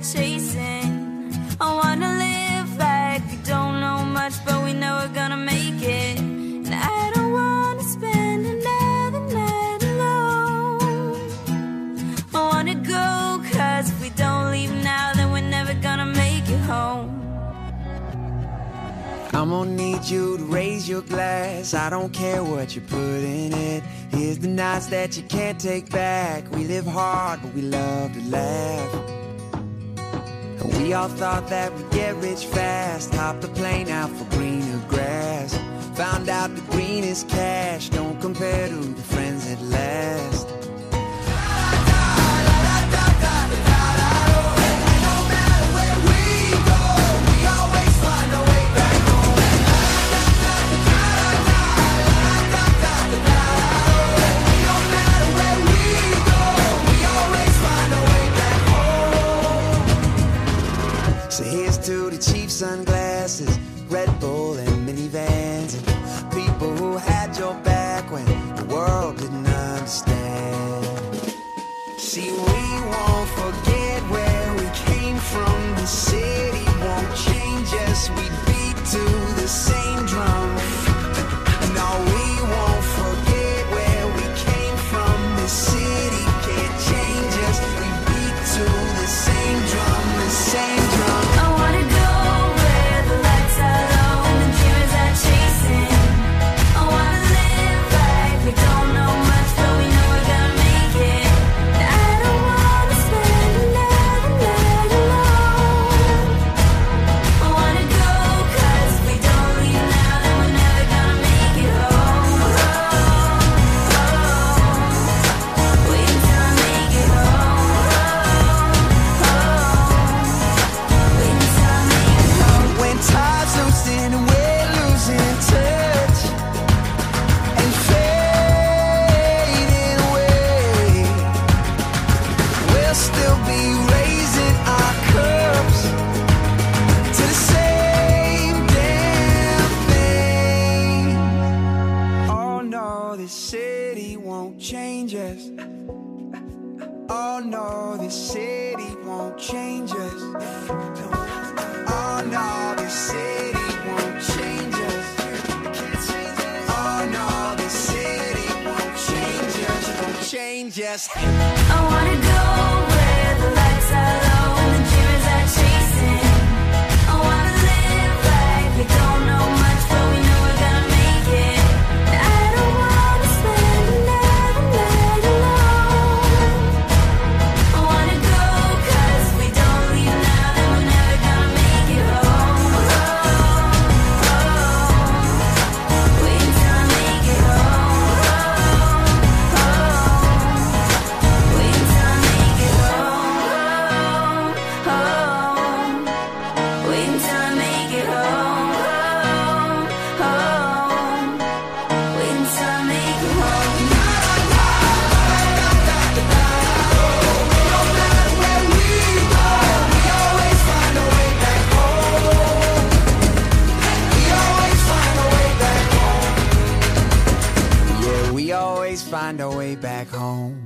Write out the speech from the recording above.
chasing. I wanna live like we don't know much, but we know we're gonna make it. And I don't wanna spend another night alone. I wanna go, cause if we don't leave now, then we're never gonna make it home. I'm gonna need you to raise your glass. I don't care what you put in it. Here's the nights that you can't take back. We live hard, but we love to laugh. And we all thought that we'd get rich fast. Hopped the plane out for greener grass. Found out the greenest cash don't compare to the friends that last. So here's to the cheap sunglasses, Red Bull and minivans, and people who had your back when the world didn't understand. See, we won't forget where we came from. The city won't change us. We beat to the same drum. No, we won't forget where we came from. The city can't change us. We beat to the same drum, the same drum. I wanna go where the lights are low and the dreamers are chasing. I wanna live like we don't know much, but we know we're gonna make it. And I don't wanna spend another night alone. I wanna go, cause if we don't leave now, then we're never gonna make it home. Wait until I make it home. Wait until I make it home. When time's losing and we're losing touch and fading away, we'll still be raising our cups to the same damn thing. Oh no, this city won't change us. Oh no, this city won't change us. Oh no, this city won't change us. Oh no, this city won't change us. Won't change us. I wanna go where the lights are low and the dreamers are chasing. I wanna live like we don't know much, but we know we're gonna make it. And I don't wanna spend another night alone. I wanna go, cause if we don't leave now, then we're never gonna make it home. Wait until I make it home. Wait until I make it home. Wait until I make it home. Wait until I make it home. Yeah, we always find our way back home.